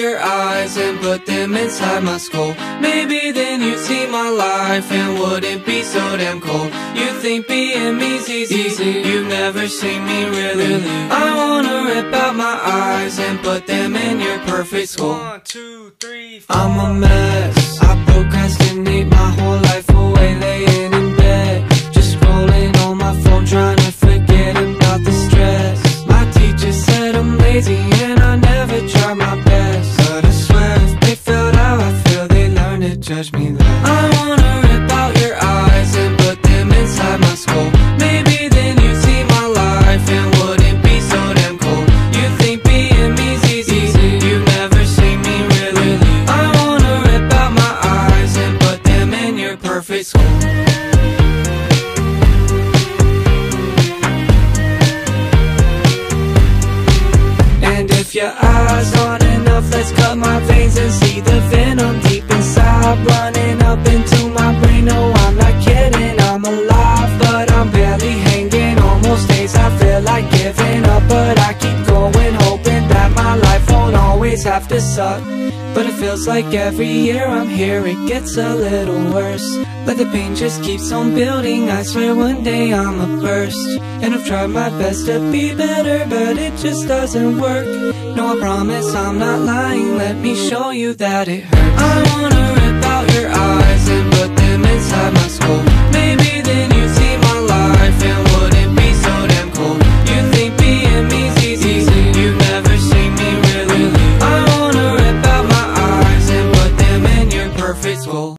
your eyes and put them inside my skull. Maybe then you'd see my life and wouldn't be so damn cold. You think being me's easy, you've never seen me really. I wanna rip out my eyes and put them in your perfect skull. 1, 2, 3, 4. I'm a mess, I procrastinate my whole life away, laying in bed, just scrolling on my phone, trying to forget about the stress. My teacher said I'm lazy and I never try my best, but I swear if they felt how I feel, they learn to judge me less. I wanna rip out your eyes and put them inside my skull. Maybe then you'd see my life and wouldn't be so damn cold. You think being me's easy, you've never seen me really. I wanna rip out my eyes and put them in your perfect skull. And if your eyes aren't enough, let's cut my veins and see the venom deep inside, running up into my brain. No, I'm not kidding, I'm alive, but I'm barely hanging. On most days I feel like giving up, but I keep going, hoping that my life won't always have to suck. But it feels like every year I'm here, it gets a little worse. But the pain just keeps on building, I swear one day I'ma burst. And I've tried my best to be better, but it just doesn't work. No, I promise I'm not lying, let me show you that it hurts. I wanna rip out your eyes and put them inside my skull.